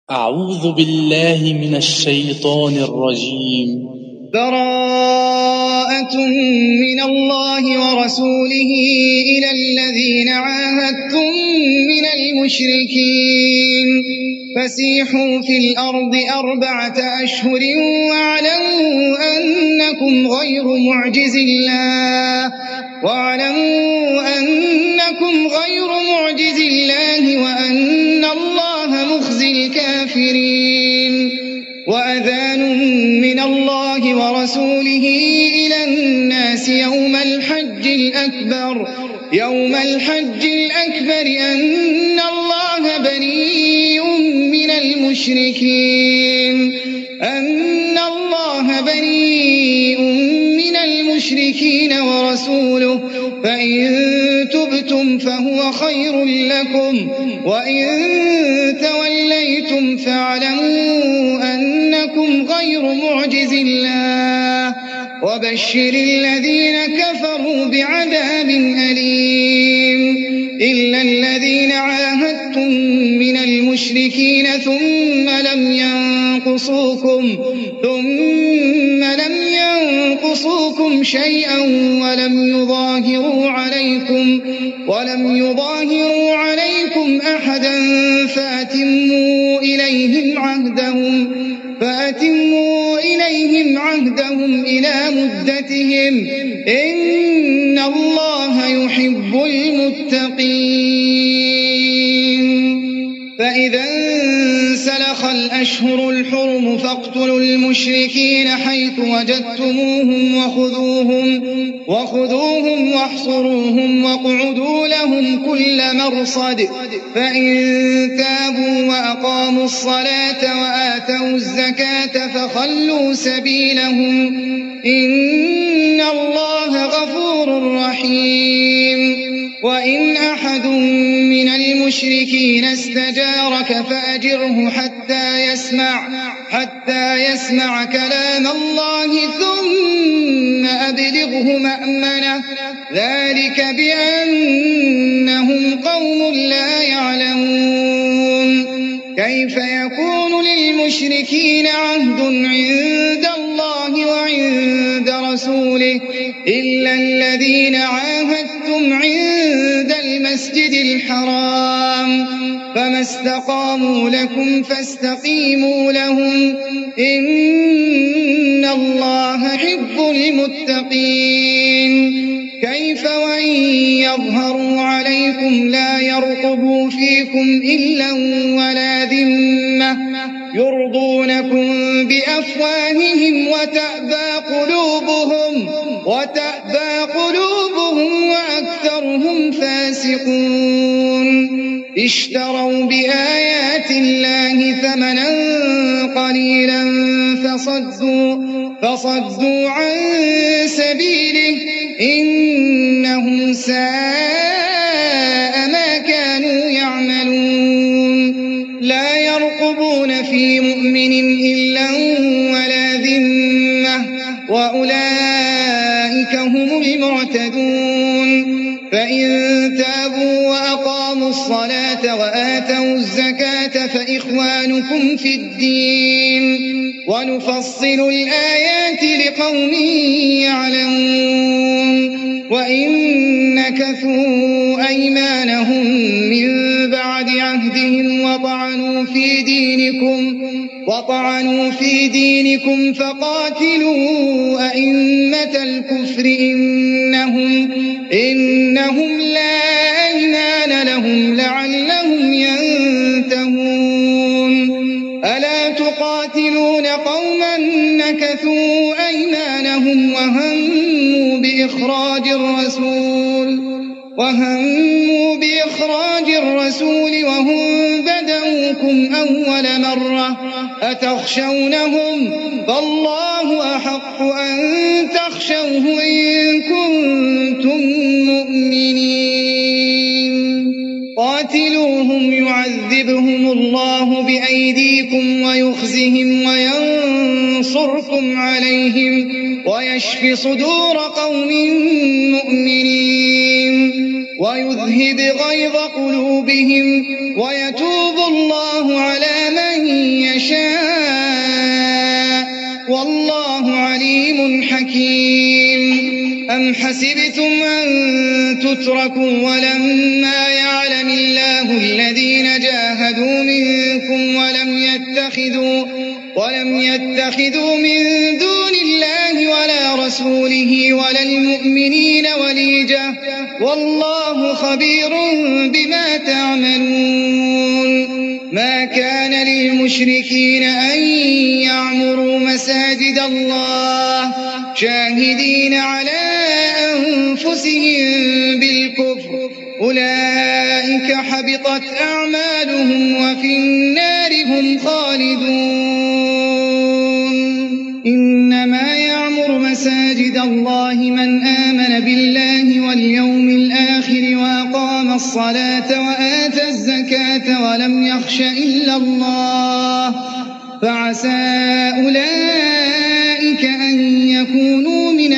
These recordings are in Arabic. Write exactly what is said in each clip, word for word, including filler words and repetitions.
أعوذ بالله من الشيطان الرجيم. براءة من الله ورسوله إلى الذين عاهدتم من المشركين فسيحوا في الأرض أربعة أشهر واعلموا أنكم غير معجز الله واعلموا أنكم غير معجز الله وأن الله مخزي الكافرين. وأذان من الله ورسوله إلى الناس يوم الحج الأكبر يوم الحج الأكبر أن الله بريء من المشركين أن الله بريء من المشركين ورسوله فإن تبتم فهو خير لكم وإن توليتم فاعلموا أنكم غير معجز الله وبشر الذين كفروا بعذاب أليم. إلا الذين عاهدتم من المشركين ثم لم ينقصوكم ثم لم ينقصوكم شيئا ولم يظاهروا عليكم ولم يظاهروا عليكم أحدا فأتموا إليهم عهدهم فأتموا إليهم عهدهم إلى مدتهم إن الله يحب المتقين. فإذا انسلخ الأشهر الحرم فاقتلوا المشركين حيث وجدتموهم وخذوهم وخذوهم واحصروهم واقعدوا لهم كل مرصد فإن تابوا وأقاموا الصلاة وآتوا الزكاة فخلوا سبيلهم إن الله غفور رحيم. وإن أحد من المشركين استجارك فأجره حتى يسمع حتى يسمع كلام الله ثم أبلغه مأمنه ذلك بأنهم قوم لا يعلمون. كيف يكون للمشركين عهد عند الله وعند رسوله إلا الذين عاهدتم عند المسجد الحرام فما استقاموا لكم فاستقيموا لهم إن الله يحب المتقين. كيف وإن يظهروا عليكم لا يرقبوا فيكم إلا ولا ذمة يرضونكم بأفواههم وتأبى قلوبهم وتأبى قلوبهم وأكثرهم فاسقون. اشتروا بآيات الله ثمنا قليلا فصدوا فصدوا عن سبيله إنهم ساء ما كانوا يعملون. لا يرقبون في مؤمن إلا ولا ذمة وأولئك هم المعتدون. فإن تابوا وأقاموا الصلاة وآتوا الزكاة فإخوانكم في الدين ونفصل الآيات لقوم يعلمون. وإن نكثوا أيمانهم من بعد عهدهم وطعنوا في دينكم وطعنوا في دينكم فقاتلوا أئمة الكفر إنهم إنهم لا أيمان لهم لعلهم ينتهون. ألا تقاتلون قوما نكثوا أيمانهم وهموا بإخراج الرسول وهموا بإخراج الرسول وهم بدأوكم أول مرة أتخشونهم فالله أحق أن تخشوه إن كنتم مؤمنين. قاتلوهم يعذبهم الله بأيديكم ويخزهم وينصركم عليهم ويشفي صدور قوم مؤمنين ويذهب غيظ قلوبهم ويتوب الله على من يشاء والله عليم حكيم. أم حسبتم أن تتركوا ولما يعلم الله الذين جاهدوا منكم ولم يتخذوا ولم يتخذوا من دون الله ولا رسوله ولا المؤمنين وليجة والله خبير بما تعملون. ما كان للمشركين أن يعمروا مساجد الله شاهدين على أنفسهم بالكفر أولئك حبطت أعمالهم وفي النار هم خالدون. إنما يعمر مساجد الله من آمن بالله واليوم الآخر وأقام الصلاة وآتى الزكاة ولم يخش إلا الله فعسى أولئك أن يكونوا من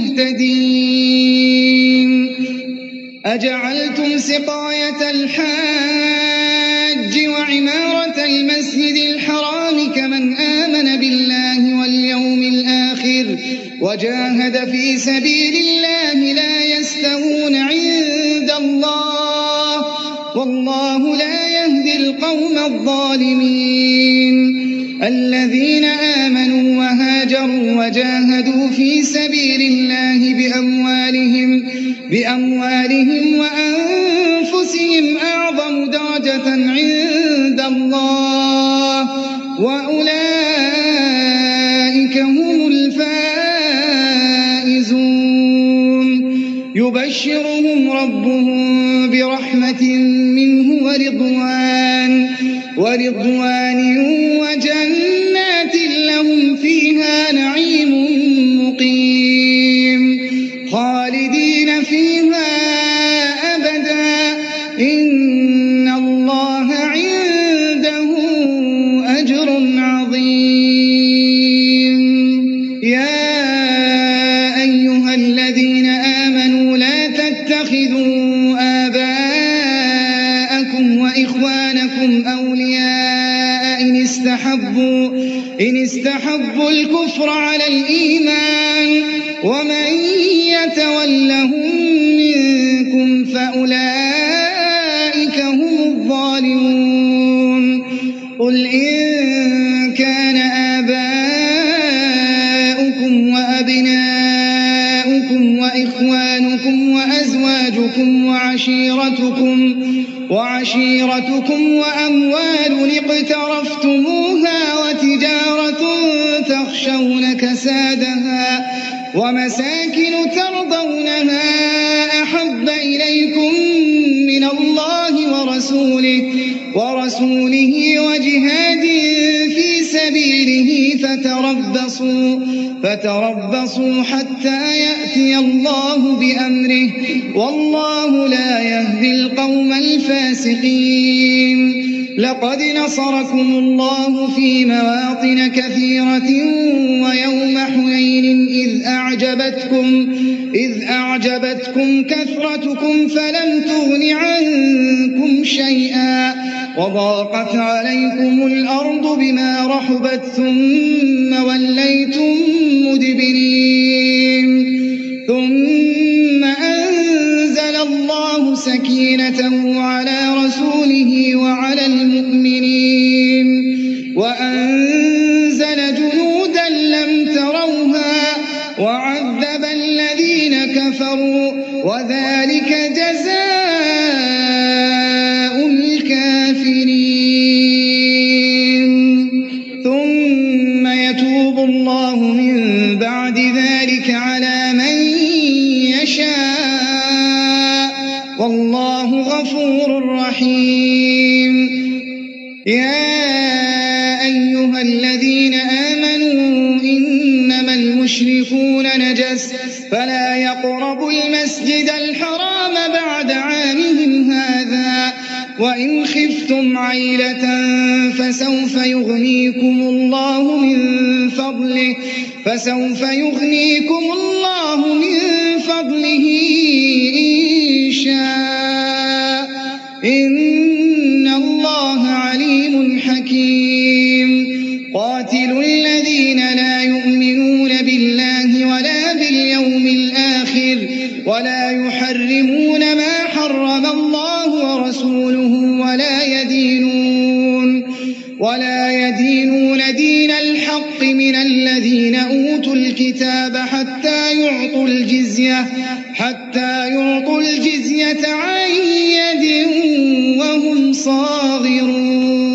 المهتدين. أجعلتم سقاية الحاج وعمارة المسجد الحرام كمن آمن بالله واليوم الآخر وجاهد في سبيل الله لا يستوون عند الله والله لا يهدي القوم الظالمين. الذين آمنوا وهاجروا وجاهدوا في سبيل الله بأموالهم بأموالهم وأنفسهم أعظم درجة عند الله وأولئك هم الفائزون. يبشرهم ربهم برحمة منه ورضوان ورضوان وجنات لهم فيها نعيم مقيم خالدين فيها أبدا إن الله عنده أجر عظيم. يا أيها الذين آمنوا لا تتخذوا آباءكم وإخوانكم أولياء إن استحبوا إن استحبوا الكفر على الإيمان ومن يتولهم منكم فأولئك هم الظالمون. قل إن كان آباؤكم وأبناؤكم وإخوانكم وأزواجكم وعشيرتكم وعشيرتكم وأموال اقترفتموها وتجارة تخشون كسادها ومساكن ترضونها أحب إليكم من الله ورسوله ورسوله وجهاد في سبيله فتربصوا فتربصوا حتى يأتي الله بأمره والله لا يهدي القوم الفاسقين. لقد نصركم الله في مواطن كثيرة ويوم حنين إذ أعجبتكم إذ أعجبتكم كثرتكم فلم تغن عنكم شيئا وضاقت عليكم الأرض بما رحبت ثم وليتم مدبرين. ثم أنزل الله سكينته على رسوله وعلى المؤمنين وأنزل جنودا لم تروها وعذب الذين كفروا وذلك جزاء الكافرين. ثم يتوب الله من بعد ذلك على من يشاء والله غفور رحيم. يا أيها الذين آمنوا إنما المشركون نجس فلا يقربوا المسجد الحرام بعد عامهم هذا وإن خفتم عيلة فسوف يغنيكم الله من فضله فسوف يغنيكم الله من فضله إن شاء إن الله عليم حكيم. قاتلوا الذين لا يؤمنون بالله ولا باليوم الآخر ولا يحرمون ما حرم الله ورسوله ولا يدينون ولا يدينون دين الحق من الذين أوتوا الكتاب حتى يعطوا الجزية حتى يعطوا الجزية عن يد وهم صاغرون.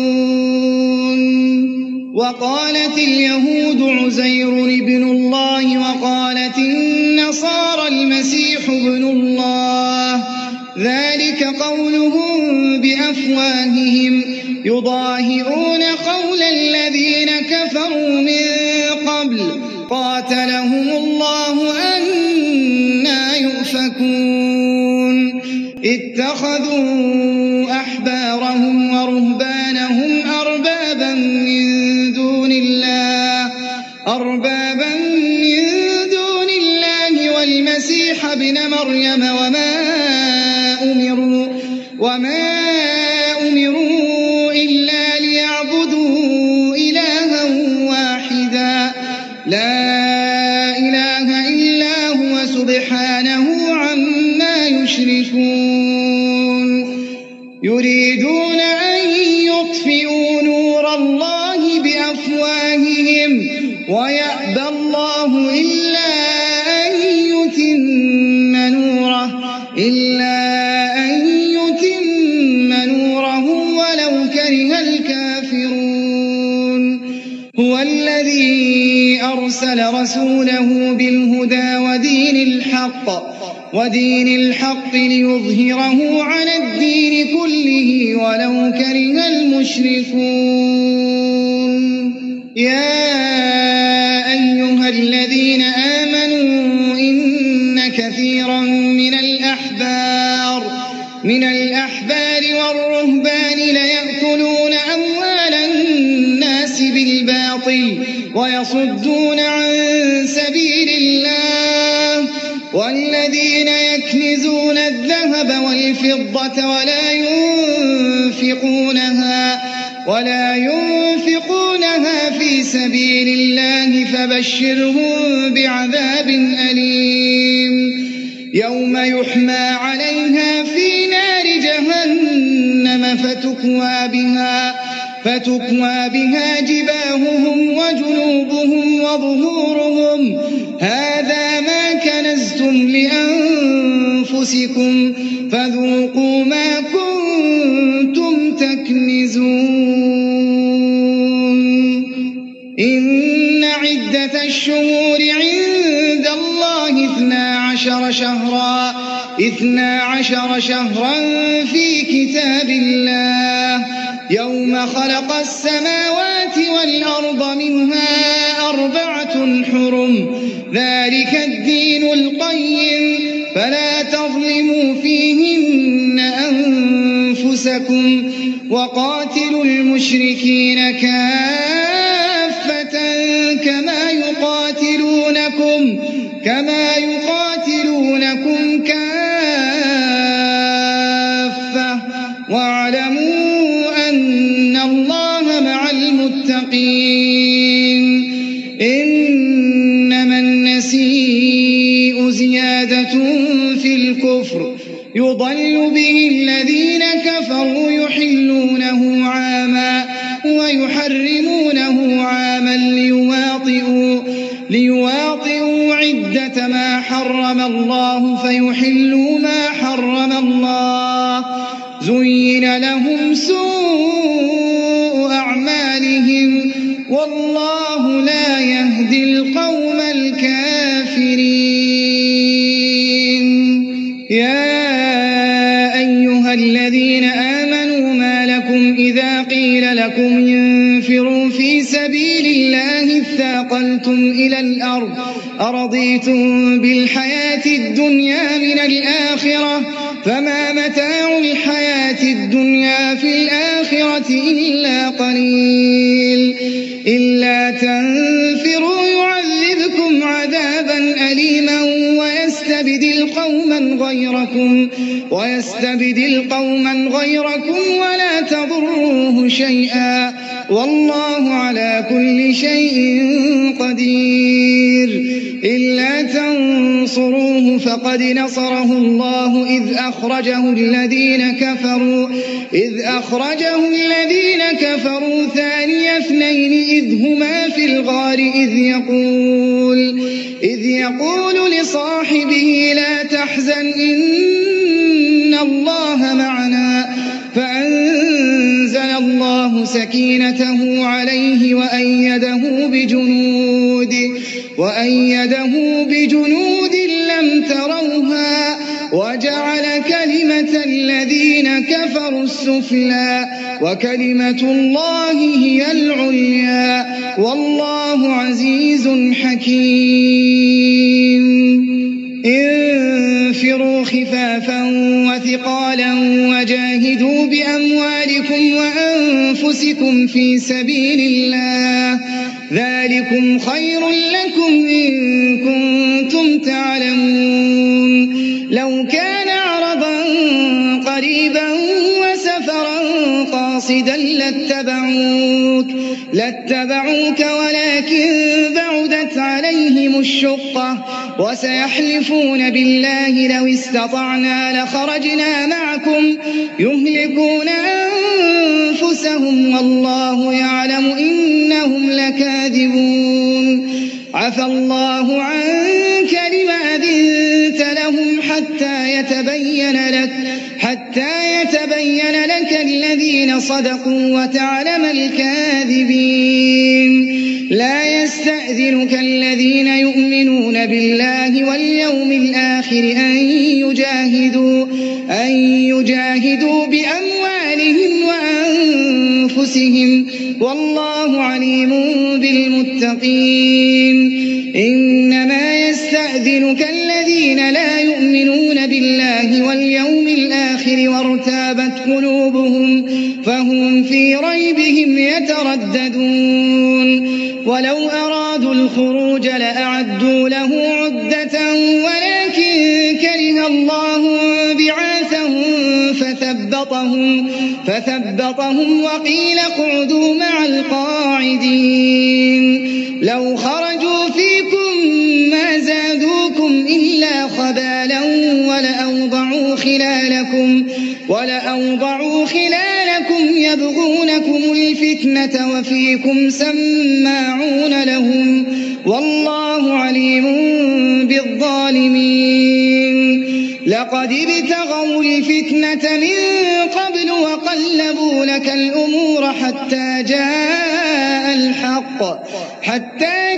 وقالت اليهود عزير ابن الله وقالت النصارى المسيح ابن الله ذلك قولهم بأفواههم يضاهئون قول الذين كفروا من قبل قاتلهم الله أنى يؤفكون. اتخذوا أحبارهم ورهبانهم أربابا من دون الله أربابا من دون الله والمسيح ابن مريم وما أمروا وما أمروا إلا ليعبدوا إلها واحدا لا إله إلا هو سبحانه عما يشركون. يريدون أن يطفئوا نور الله بأفواههم ويأبى الله إلا أن يتم نوره إلا أن يتم نوره ولو كره الكافرون. هو الذي أرسل رسوله بالهدى ودين الحق ودين الحق ليظهره على الدين كله ولو كره المشركون. يا أيها الذين آمنوا إن كثيرا من الأحبار من الأحبار والرهبان ليأكلون أموال الناس بالباطل ويصدون عن سبيل الله والذين يكنزون الذهب والفضة ولا ينفقونها ولا ينفقونها في سبيل الله فبشرهم بعذاب أليم يوم يحمى عليها في نار جهنم فتكوى بها فتكوى بها جباههم وجنوبهم وظهورهم هذا ما كنزتم لأنفسكم فذوقوا ما كنتم تكنزون. إن عدة الشهور عند الله اثنا عشر شهرا اثنا عشر شهرا في كتاب الله يوم خلق السماوات والأرض منها أربعة حرم ذلك الدين القيم فلا تظلموا فيهن أنفسكم وقاتلوا المشركين كافة كما يقاتلونكم كما يقاتلونكم كافة واعلموا أن الله مع المتقين. إنما النسيء زيادة في الكفر يضل به الذين كفروا يحلونه عاما ويحرمونه عاما ليواطئوا, ليواطئوا عدة ما حرم الله فيحلوا ما حرم الله زين لهم سوء أعمالهم والله لا يهدي القوم الكافرين. يا أيها الذين آمنوا ما لكم إذا قيل لكم انفروا في سبيل الله اثاقلتم إلى الأرض أرضيتم بالحياة الدنيا من الآخرة فما متاع الحياة الدنيا في الآخرة إلا قليل. إلا تنفروا يعذبكم عذابا أليما ويستبدل قوما غيركم ويستبدل قوما غيركم ولا تضروه شيئا والله على كل شيء قدير. إلا تنصروه فقد نصره الله إذ أخرجه الذين كفروا إذ أخرجه الذين كفروا ثاني اثنين إذ هما في الغار إذ يقول إذ يقول لصاحبه لا تحزن إن الله معنا فأنزل الله سكينته عليه وأيده بجنود وأيده بجنود لم تروها وجعل كلمة الذين كفروا السفلى وكلمة الله هي العليا والله عزيز حكيم. انفروا خفافا وثقالا وجاهدوا بأموالكم وأنفسكم في سبيل الله ذلكم خير لكم إن كنتم تعلمون. لو كان عرضا قريبا وسفرا قاصدا لاتبعوك لاتبعوك ولكن بعدت عليهم الشقة وسيحلفون بالله لو استطعنا لخرجنا معكم يهلكون أنفسهم والله يعلم إنهم لكاذبون. عفى الله عنك لما أذنت لهم حتى يتبين لك حتى يتبين لك الذين صدقوا وتعلم الكاذبين. لا يستأذنك الذين يؤمنون بالله واليوم الآخر أن يجاهدوا أن يجاهدوا بأموالهم وأنفسهم والله عليم بالمتقين. إنما يستأذنك الذين لا يؤمنون بالله واليوم الآخر وارتابت قلوبهم فهم في ريبهم يترددون. ولو أرادوا الخروج لأعدوا له عدة ولكن كره الله بعاثهم فثبطهم, فثبطهم وقيل اقعدوا مع القاعدين. لو خرجوا فيكم ما زادوكم إلا خبالا ولأوضعوا خلالكم, ولأوضعوا خلالكم يبغونكم الفتنة وفيكم سماعون لهم والله عليم بالظالمين. لقد ابتغوا الفتنة من قبل وقلبوا لك الأمور حتى جاء الحق حتى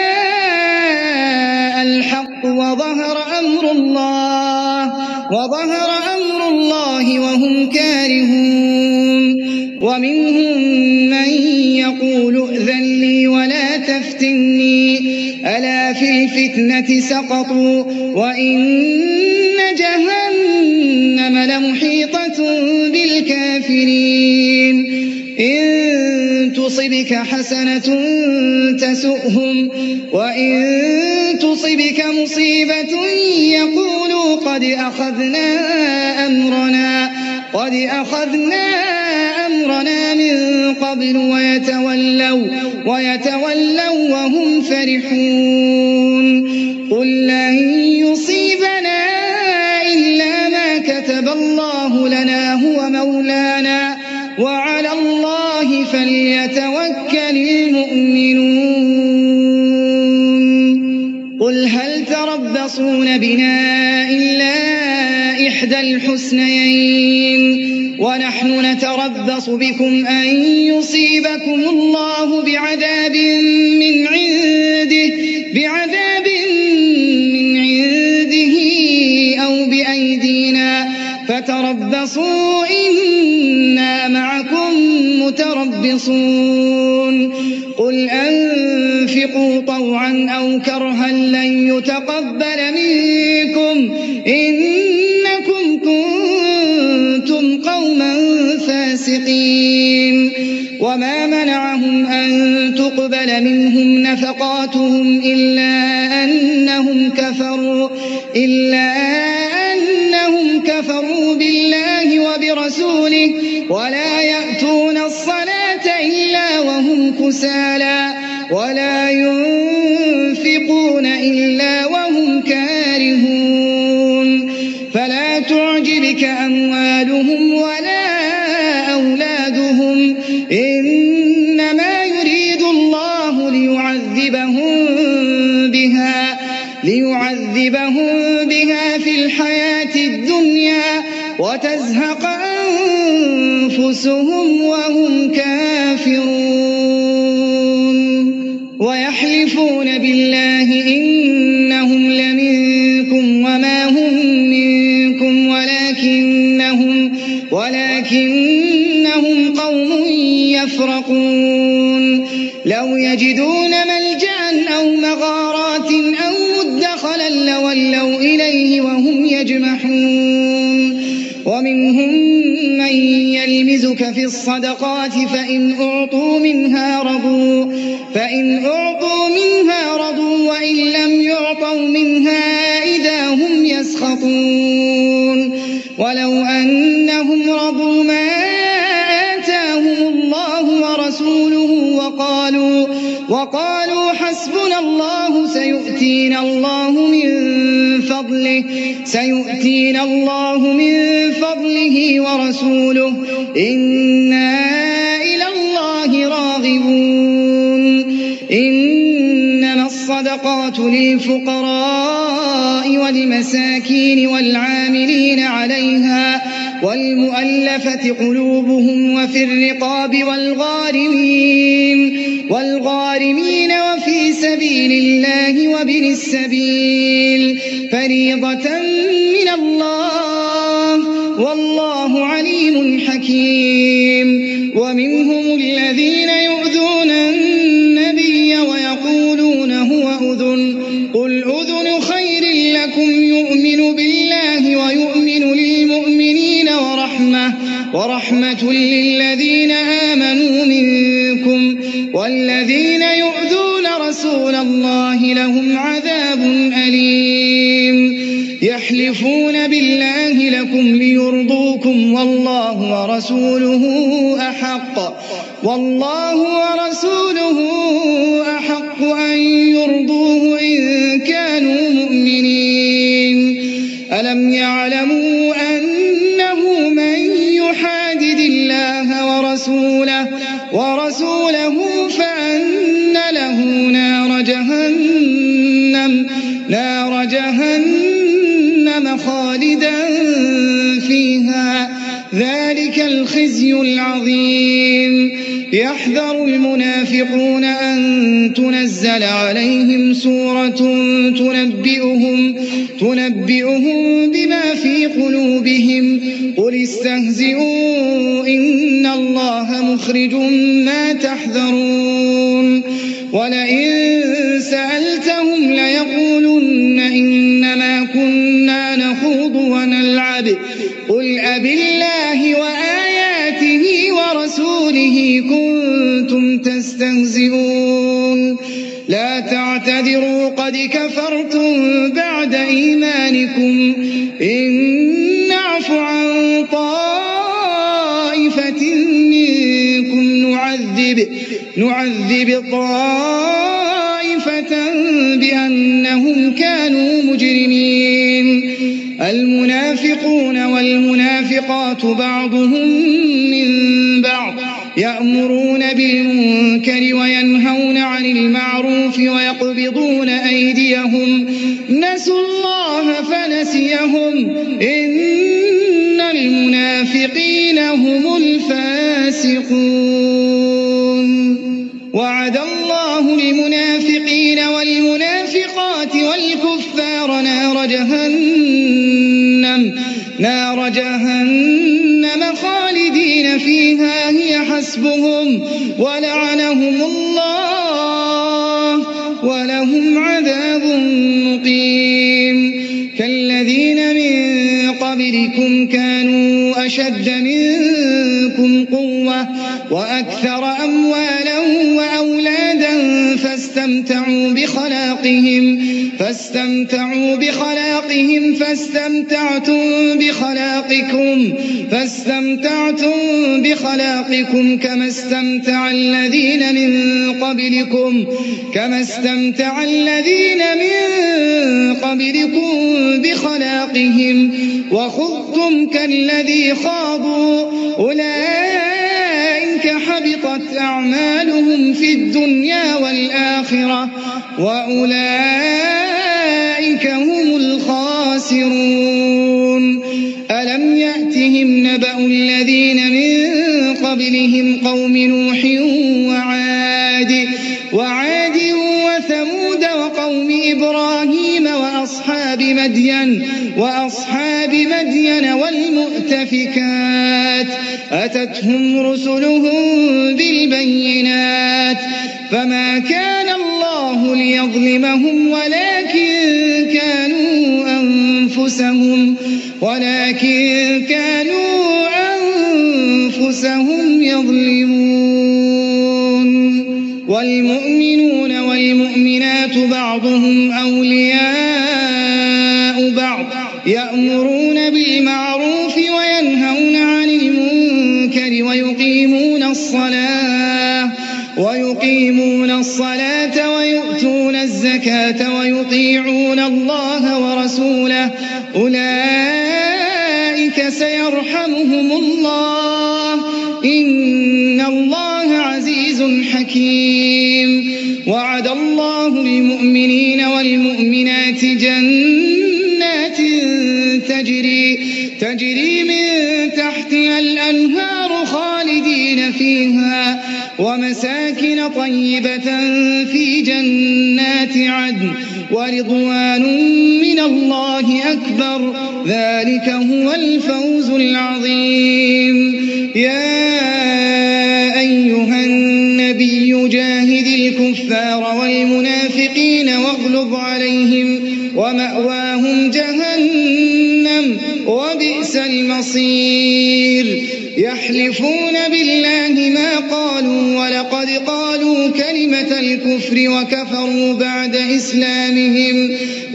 جاء الحق وظهر أمر الله وظهر أمر الله وهم كارهون. ومنهم من يقول ائذن لي ولا تفتني ألا في الفتنة سقطوا وإن جهنم لمحيطة بالكافرين. إن تصبك حسنة تسؤهم وإن تصبك مصيبة يقولوا قد أخذنا أمرنا قد أخذنا أمرنا من قبل ويتولوا ويتولوا وهم فرحون. قل لن يصيبنا إلا ما كتب الله لنا هو مولانا وعلى الله فليتوكل المؤمنون. قل هل تربصون بنا إلا إحدى الحسنيين ونحن نتربص بكم أن يصيبكم الله بعذاب من عنده بعذاب من عنده أو بأيدينا فتربصوا إنا معكم متربصون. قل أنفقوا طوعا أو كرها لن يتقبل منكم إنكم كنتم قوما فاسقين. وما منعهم أن تقبل منهم نفقاتهم إلا أنهم كفروا إلا أنهم كفروا بالله وبرسوله ولا يأتون الصلاة إلا كسالى ولا ينفقون إلا وهم كارهون فلا تعجبك أموالهم ولا أولادهم إنما يريد الله ليعذبهم بها ليعذبهم بها في الحياة الدنيا وتزهق أنفسهم وهم كافرون ويحلفون بالله إنهم لمنكم وما هم منكم ولكنهم ولكنهم قوم يفرقون لو يجدون ملجأ أو مغارات أو مدخلا لولوا إليه وهم يجمحون ومنهم من يلمزك في الصدقات فإن أعطوا منها رضوا فإن أعطوا منها رضوا وإن لم يعطوا منها إذا هم يسخطون ولو أنهم رضوا ما آتاهم الله ورسوله وقالوا وقالوا حسبنا الله سيؤتينا الله من فضله سيؤتينا الله من فضله ورسوله إنا إلى الله راغبون إنما الصدقات للفقراء والمساكين والعاملين عليها والمؤلفة قلوبهم وفي الرقاب والغارمين والغارمين وفي سبيل الله وابن السبيل فريضة من الله والله عليم حكيم ومنهم الذين يؤذون النبي ويقولون هو أذن قل أذن خير لكم يؤمن بالله ويؤمن للمؤمنين ورحمة ورحمة للذين آمنوا منكم والذين يؤذون رسول الله لهم عذاب أليم يحلفون بالله لكم ليرضوكم والله ورسوله أحق والله ورسوله أحق أن يرضوه إن كانوا مؤمنين ألم يعلموا أنه من يحادد الله ورسوله ورسوله فأن له نار جهنم نار جهنم خالدا فيها ذلك الخزي العظيم يحذر المنافقون أن تنزل عليهم سورة تنبئهم تنبئهم بما في قلوبهم قل استهزئوا إن الله مخرج ما تحذرون ولئن سألتهم ليقولن إنما كنا نخوض ونلعب قل أبالله وآياته ورسوله كنتم تستهزئون لا تعتذروا قد كفرتم بعد إيمانكم إن نعف عن طائفة منكم نعذب نعذب طائفة بأنهم كانوا مجرمين المنافقون والمنافقات بعضهم من بعض يأمرون بالمنكر وينهون عن المعروف ويقبضون أيديهم نسوا الله فنسيهم إن المنافقين هم الفاسقون وعد الله المنافقين والمنافقات والكفار نار جهنم نار جهنم خالدين فيها هي حسبهم ولعنهم الله ولهم عذاب مقيم كالذين من قبلكم كانوا أشد منكم قوة وأكثر أموالا وأولادا فاستمتعوا فاستمتعوا بخلاقهم فاستمتعوا بخلاقهم فاستمتعتم بخلاقكم فاستمتعتم بخلاقكم كما استمتع الذين من قبلكم كما استمتع الذين من قبلكم بخلاقهم وخضتم كالذي خاضوا أولئك حبطت أعمالهم في الدنيا والآخرة وأولئك هم الخاسرون. ألم يأتهم نبأ الذين من قبلهم قوم نوح وعاد وعاد وثمود وقوم إبراهيم وأصحاب مدين وأصحاب مدين والمؤتفكات أتتهم رسلهم بالبينات فما كان الله ليظلمهم ولكن كانوا أنفسهم ولكن كانوا أنفسهم يظلمون. والمؤمنون والمؤمنات بعضهم أولياء بعض يأمرون بالمعروف وينهون عن المنكر ويقيمون الصلاة ويقيمون الصلاة ويؤتون الزكاة ويطيعون الله ورسوله أولئك سيرحمهم الله إن الله عزيز حكيم. وعد الله المؤمنين والمؤمنات جنات تجري تجري من تحتها الأنهار خالدين فيها ومساكن طيبة في جنات عدن ورضوان من الله أكبر ذلك هو الفوز العظيم. يا أيها النبي جاهد الكفار والمنافقين واغلظ عليهم ومأواهم جهنم وبئس المصير. يحلفون بالله ما قالوا ولقد قالوا كلمة الكفر وكفروا بعد إسلامهم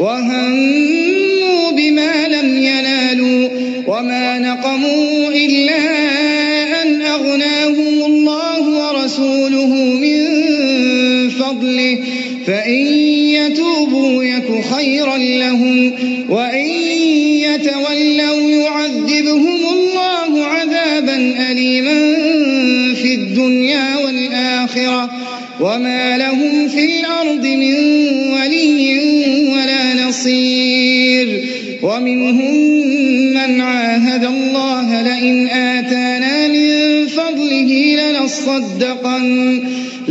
وهموا بما لم ينالوا وما نقموا إلا أن أغناهم الله ورسوله من فضله فإن يتوبوا يك خيرا لهم وإن يتولوا يعذبهم الله عذابا أليما في الدنيا والآخرة وما لهم في الأرض من ولي ولا نصير. ومنهم من عاهد الله لئن آتانا من فضله لنصدقن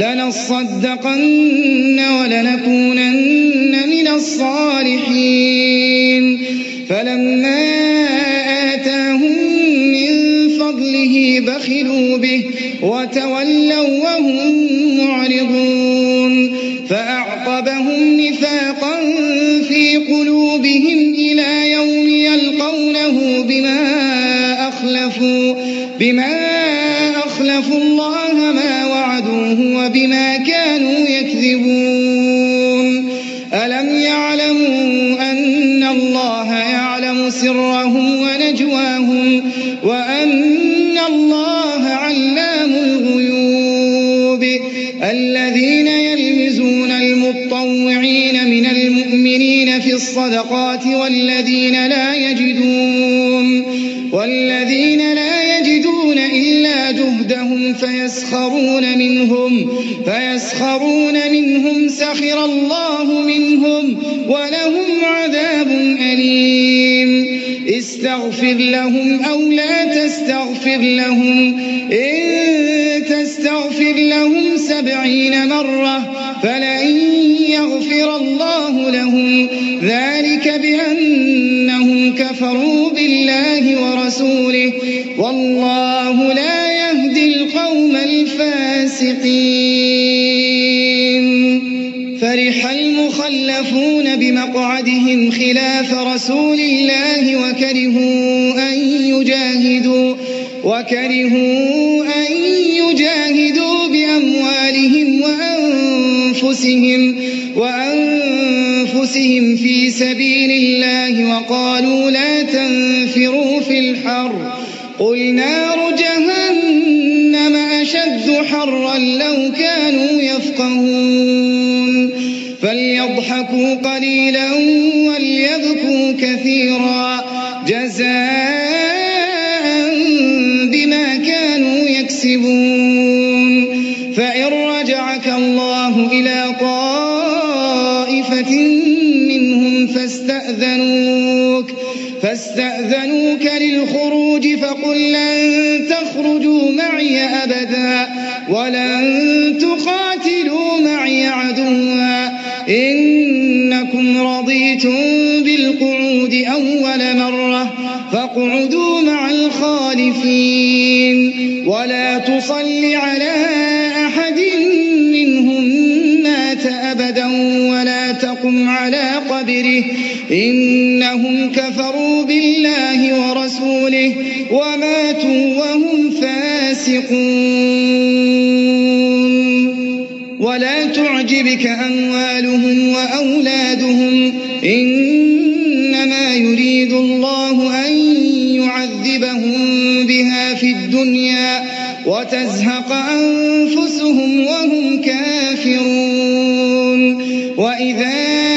لنصدقن ولنكونن من الصالحين فلما آتاهم من فضله بخلوا به وتولوا وهم معرضون فأعقبهم نفاقا في قلوبهم إلى يوم يلقونه بما أخلفوا بما أخلفوا الله ما وعدوه وبما كانوا يكذبون. ألم يعلموا أن الله يعلم سرهم ونجواهم وأن الله علام الغيوب. الذين يلمزون المطوعين من المؤمنين في الصدقات والذين لا يجدون والذين لا يجدون إلا جهدهم فيسخرون منهم فيسخرون منهم سخر الله منهم ولهم عذاب أليم. استغفر لهم أو لا تستغفر لهم إن تستغفر لهم سبعين مرة فلن يغفر الله لهم ذلك بأنهم كفروا بالله ورسوله والله لا يهدي القوم الفاسقين. فرح المخلفون بمقعدهم خلاف رسول الله وكرهوا أن يجاهدوا وكرهوا أن يجاهدوا بأموالهم وأنفسهم وأنفسهم, وأنفسهم في سبيل الله وقالوا لا تنفروا في الحر قل نار جهنم أشد حرا لو كانوا يفقهون فليضحكوا قليلا وليبكوا كثيرا جزاء بما كانوا يكسبون فإن رجعك الله إلى طائفة منهم فاستأذنوك, فاستأذنوك للخروج فقل لن تخرجوا معي أبدا ولن تقاتلوا معي عدوا إنكم رضيتم بالقعود أول مرة فاقعدوا مع الخالفين ولا تصل على أحد منهم مات أبدا ولا تقم على قبره إنهم كفروا بالله ورسوله وماتوا وهم فاسقون ولا تعجبك أموالهم وأولادهم إنما يريد الله أن يعذبهم بها في الدنيا وتزهق أنفسهم وهم كافرون وإذا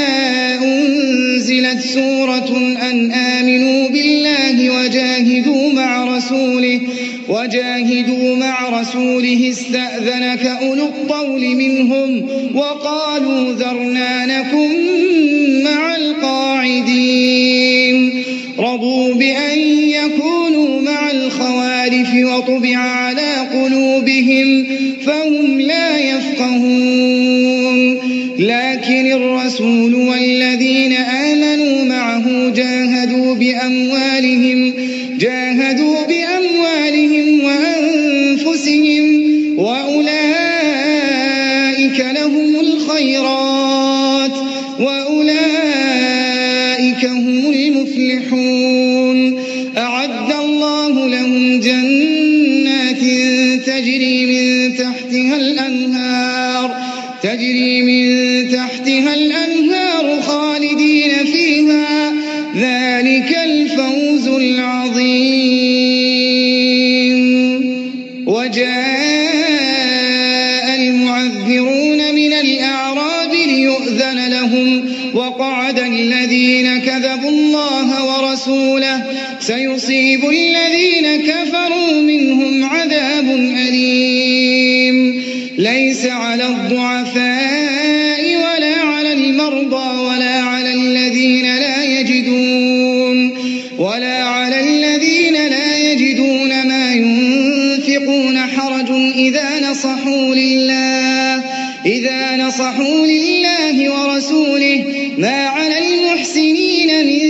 أنزلت سورة أن آمنوا بالله وجاهدوا مع رسوله وجاهدوا مع رسوله استأذنك أولو الطول منهم وقالوا ذرنا نكن مع القاعدين رضوا بأن يكونوا مع الخوالف وطبع على قلوبهم فهم لا يفقهون لكن الرسول والذين آمنوا معه جاهدوا بأموالهم جاهدوا بأموالهم وأنفسهم وأولئك لهم الخيرات وأولئك هم المفلحون أعد الله لهم جنات تجري من تحتها الأنهار تجري من تحتها الأنهار خالدين فيها ذلك الفوز العظيم وجاء المعذرون من الأعراب ليؤذن لهم وقعد الذين كذبوا الله ورسوله سيصيب الذين كفروا منهم عذاب أليم ليس على الضعفاء ولا على المرضى ولا على الذين لا يجدون ولا على الذين لا يجدون ما ينفقون حرج إذا نصحوا لله إذا نصحوا لله ورسوله ما على المحسنين من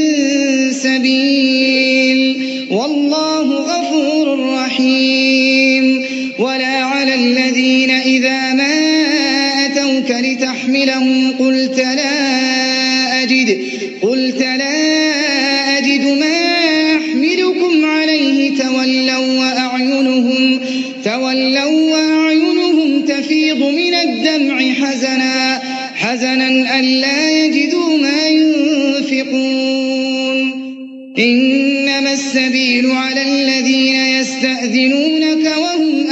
سبيل والله غفور رحيم ولا على الذين إذا ما أتوك لتحملهم قلت لا أجد قلت لا أجد ما أحملكم عليه تولوا وأعينهم تولوا وأعينهم تفيض من الدمع حزنا حزنا ألا يجدوا ما ينفقون إنما السبيل على الذين يستأذنونك وهم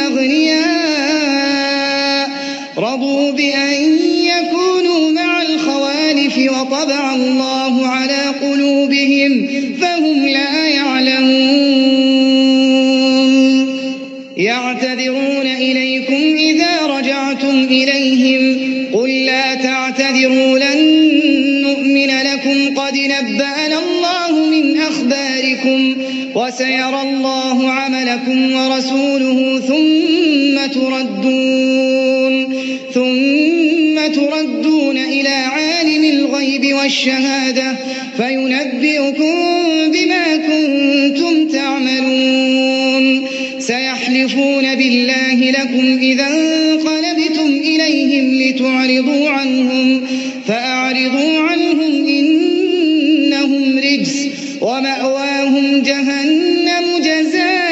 أغنياء رضوا بأن يكونوا مع الخوالف وطبع الله على قلوبهم فهم لا يعلمون يعتذرون إليكم إذا رجعتم إليهم قل لا تعتذروا لن نؤمن لكم قد نبأنا الله من أخباركم وسيرى الله عملكم ورسوله ثم تردون ثم تردون إلى عالم الغيب والشهادة فينبئكم بما كنتم تعملون سيحلفون بالله لكم إذا انقلبتم إليهم لتعرضوا عنهم فأعرضوا عنهم إنهم رجس ومأواهم جهنم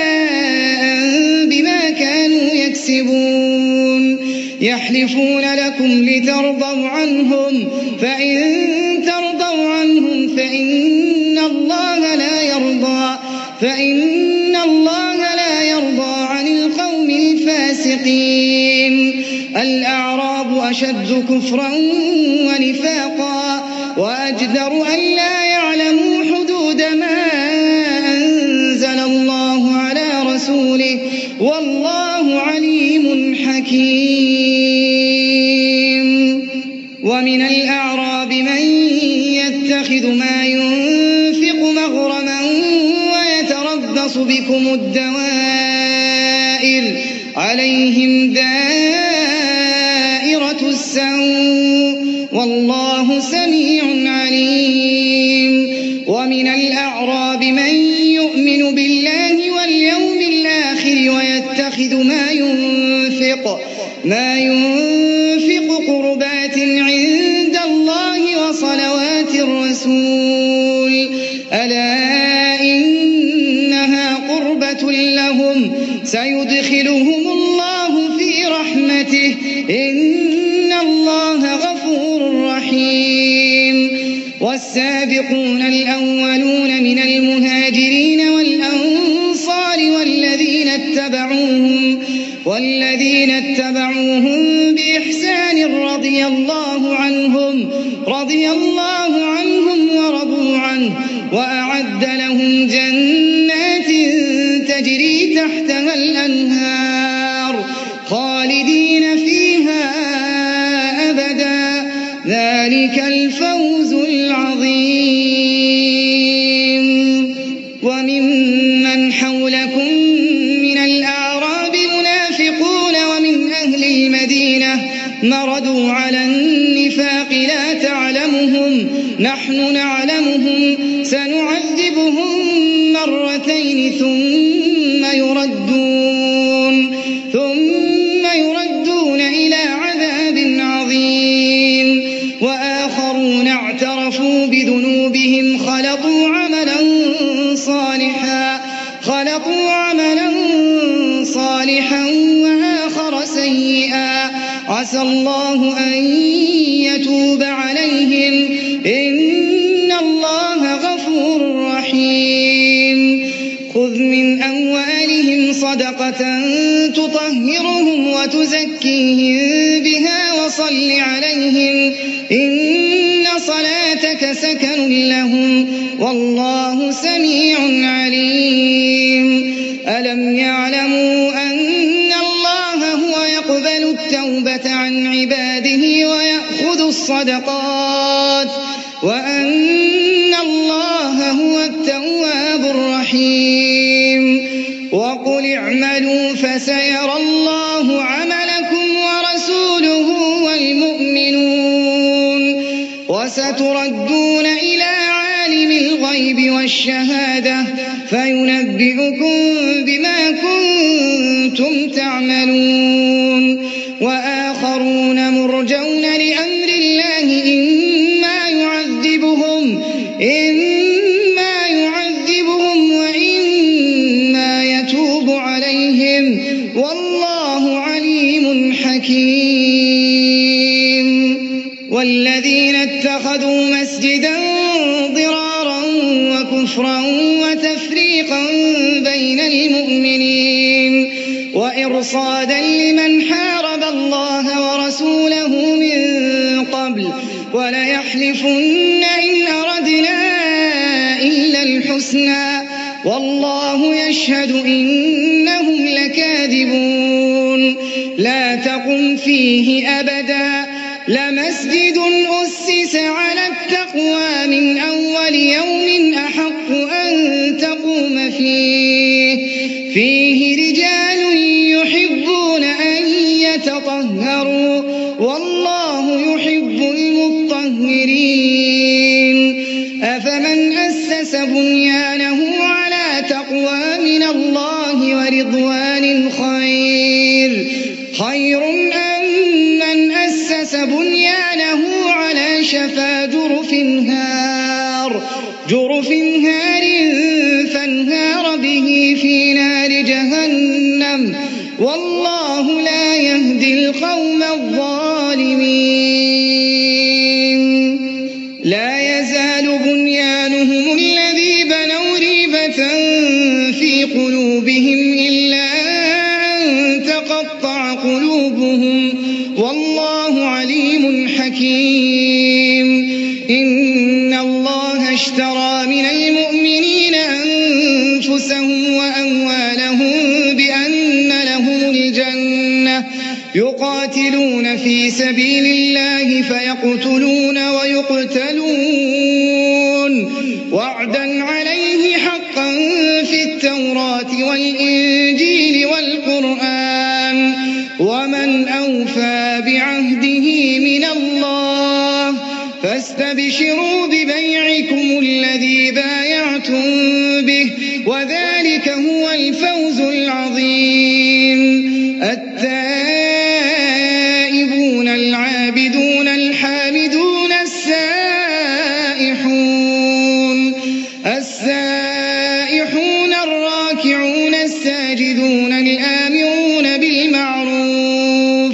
جزاء بما كانوا يكسبون يحلفون لكم لكم لترضوا عنهم فإن ترضوا عنهم فإن الله لا يرضى فإن الله لا يرضى عن القوم الفاسقين. الأعراب أشد كفرا ونفاقا وأجدر أن لا يعلموا حدود ما أنزل الله على رسوله والله عليم حكيم. ومن الأعراب من يتخذ ما ينفق مغرما ويتربص بكم الدوائر عليهم دائرة السوء والله سميع عليم. ومن الأعراب من يؤمن بالله واليوم الآخر ويتخذ ما ينفق ما ينفق قربات عند الله وصلوات الرسول ألا إنها قربة لهم سيدخلهم الله في رحمته إن الله غفور رحيم. والسابقون الأولون من المهاجرين والأنصار والذين اتبعوهم والذين اتبعوهم بإحسان رضي الله عنهم رضي الله عنهم ورضوا عنه وأعد لهم جنات تجري تحتها الأنهار خالدين فيها أبدا ذلك الفوز العظيم. وممن حولكم من الأعراب منافقون ومن أهل المدينة مردوا على النفاق لا تعلمهم نحن نعلمهم سنعذبهم مرتين ثم يردون ثم يردون إلى عذاب عظيم. وآخرون اعترفوا بذنوبهم خلطوا عملا صالحا خلقوا عملا صالحا وآخر سيئا عسى الله أن يتوب عليهم إن الله غفور رحيم. خذ من أموالهم صدقة تطهرهم وتزكيهم بها وصل عليهم إن صلاتك سكن لهم والله سميع عليم. ألم يعلموا أن الله هو يقبل التوبة عن عباده ويأخذ الصدقات وأن الله هو التواب الرحيم. وقل اعملوا فسيرى الله عملكم ورسوله والمؤمنون وستردون إلى عالم الغيب والشهادة فينبئكم بما كنتم تعملون. وآخرون مرجون لأمر الله إما يعذبهم إما يعذبهم وإما يتوب عليهم والله عليم حكيم. والذين اتخذوا مسجدا ضرارا وكفرا وتفريقا بين المؤمنين وإرصادا لمن حارب الله ورسوله من قبل وليحلفن إن أردنا إلا الحسنى والله يشهد إنهم لكاذبون. لا تقم فيه أبدا لمسجد أسس على التقوى من أول يوم أحق أن تقوم فيه فيه رجال يحبون أن يتطهروا والله يحب المطهرين. أفمن أسس بنيانه على تقوى من الله ورضوان خير خير أم من أسس بنيانه على شفا جرف هار جرف هار فانهار به في نار جهنم والله لا يهدي القوم الظالمين. حكيم إن الله اشترى من المؤمنين أنفسهم وأموالهم بأن لهم الجنة يقاتلون في سبيل الله فيقتلون ويقتلون وعدا عليه حقا في التوراة والإنجيل والقرآن ومن أوفى بعهده من الله فاستبشروا ببيعكم الذي بايعتم به وذلك هو الفوز العظيم. التائبون العابدون الحامدون السائحون السائحون الراكعون الساجدون الآمرون بالمعروف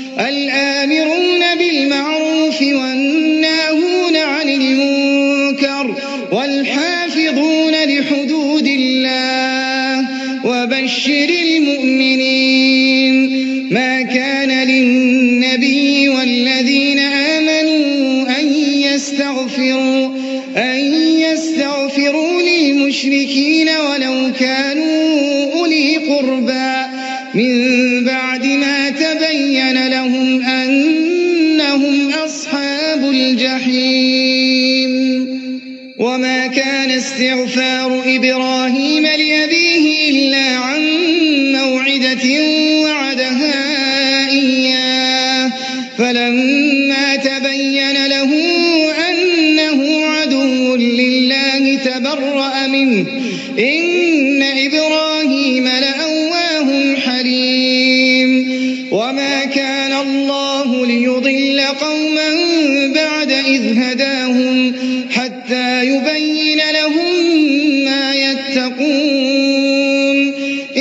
الآمرون بالمعروف والناهون عن المنكر والحافظون لحدود الله وبشر المؤمنين. ما كان للنبي والذين آمنوا أن يستغفروا أن يستغفروا للمشركين ولو كانوا أولي قربى من بعد ما تبين لهم أنهم أصحاب الجحيم. وما كان استغفار إبراهيم لأبيه إلا عن موعدة وعدها إياه فلما تبين له أنه عدو لله تبرأ منه إن إبراهيم لأواه حليم. وما كان الله ليضل قوما بعد إذ هداهم حتى يبين لهم ما يتقون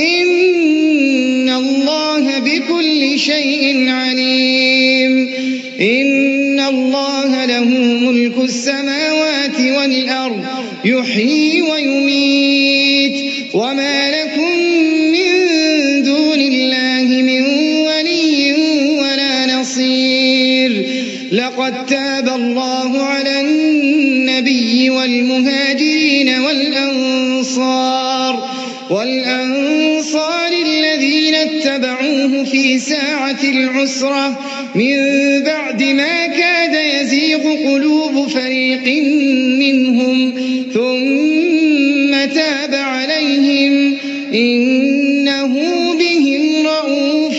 إن الله بكل شيء عليم. إن الله له ملك السماوات والأرض يحيي ويميت وما لكم من دون الله من ولي ولا نصير. لقد تاب الله على النبي والمهاجرين والأنصار والأنصار الذين اتبعوه في ساعة العسرة من بعد ما كاد يزيغ قلوب فريق منهم ثم تاب عليهم إنه بهم رءوف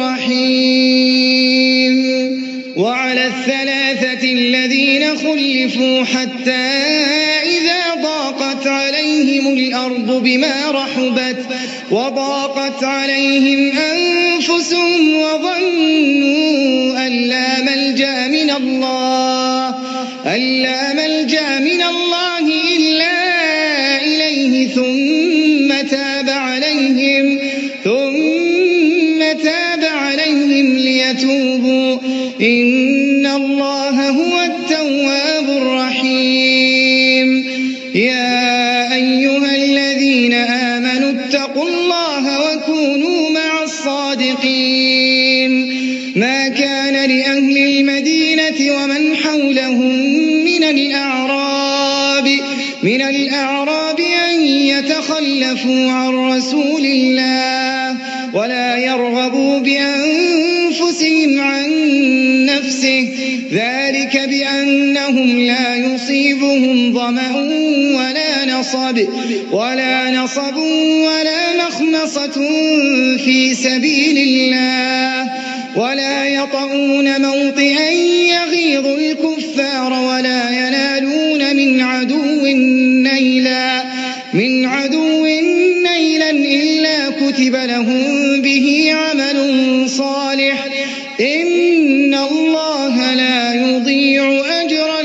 رحيم. وعلى الثلاثة الذين خلفوا حتى إذا ضاقت عليهم الأرض بما رحبت وضاقت عليهم أنفسهم وظنوا أن لا ملجأ من الله أن لا ملجأ من الله إلا إليه ثم تاب عليهم ثم تاب عليهم ليتوبوا إن الله هو التواب الرحيم. يا أيها الذين آمنوا اتقوا الله وكونوا مع الصادقين. ما كان لأهل المدينة ومن حولهم من الأعراب من الأعراب أن يتخلفوا عن رسول الله ولا يرغبوا بأنفسهم عن نفسه ذلك بأنهم لا يصيبهم ظمأ ولا نصب ولا نصب ولا مخمصة في سبيل الله ولا يطؤون موطئا يغيظ الكفار ولا ينالون من عدو نيلا من عدو نيلا إلا كتب لهم به عمل صالح إن الله لا يضيع أجر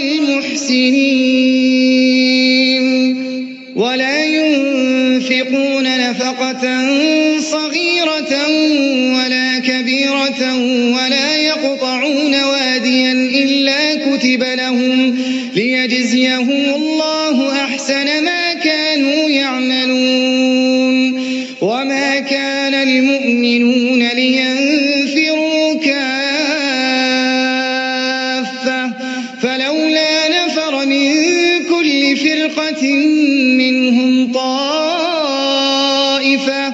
المحسنين. ولا ينفقون نفقة صغيرة ولا كبيرة ولا يقطعون واديا إلا كتب لهم ليجزيهم الله أحسن ما كانوا يعملون. وما كان المؤمنون لينفروا كافة فرقة منهم طائفة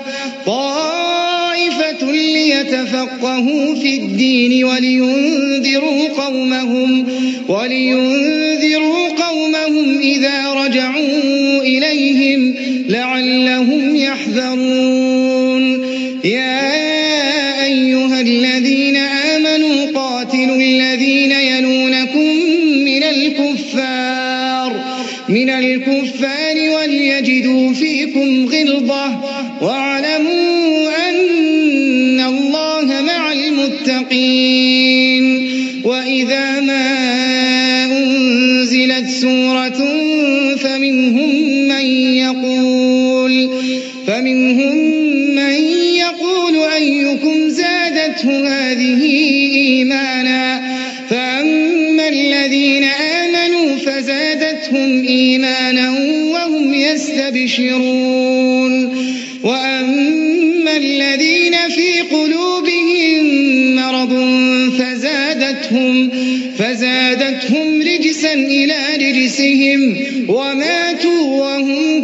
طائفة ليتفقهوا في الدين ولينذروا قومهم ولينذروا قومهم إذا رجعوا إليهم لعلهم يحذرون. يا أيها الذين آمنوا قاتلوا الذين يلونكم من الكفار من الكفار وليجدوا فيكم غلظة واعلموا أن الله مع المتقين. وإذا ما أنزلت سورة فمنهم من يقول فمنهم من يقول أيكم زادته هذه إيمانا فأما الذين آمنوا فزادتهم إيمانا وهم يستبشرون وأما الذين في قلوبهم مرض فزادتهم فزادتهم رجسا إلى رجسهم وماتوا وهم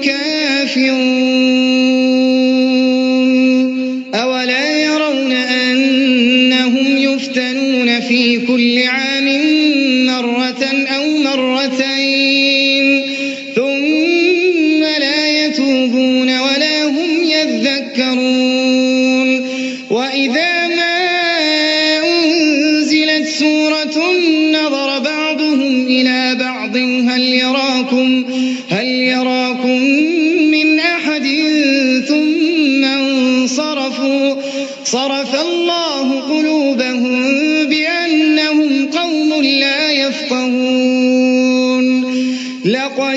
كافرون. أولا يرون أنهم يفتنون في كل عام مرة أو مرتين ثم لا يتوبون ولا هم يذكرون. وإذا ما أنزلت سورة نظر بعضهم إلى بعض هل يراكم هل يراكم من أحد ثم انصرفوا صرف الله قلوبهم بأنهم قوم لا يفقهون. لقد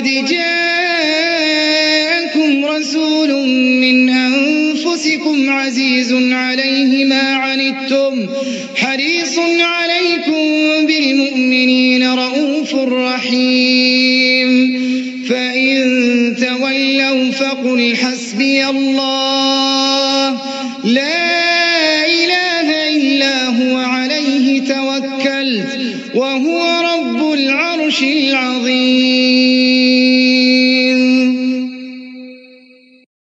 جاءكم رسول من أنفسكم عزيز عليه ما عنتم حريص عليكم بالمؤمنين رؤوف رحيم. فإن تولوا فقل حسبي الله لا إله إلا هو عليه توكلت. توكلت وهو رب العرش العظيم.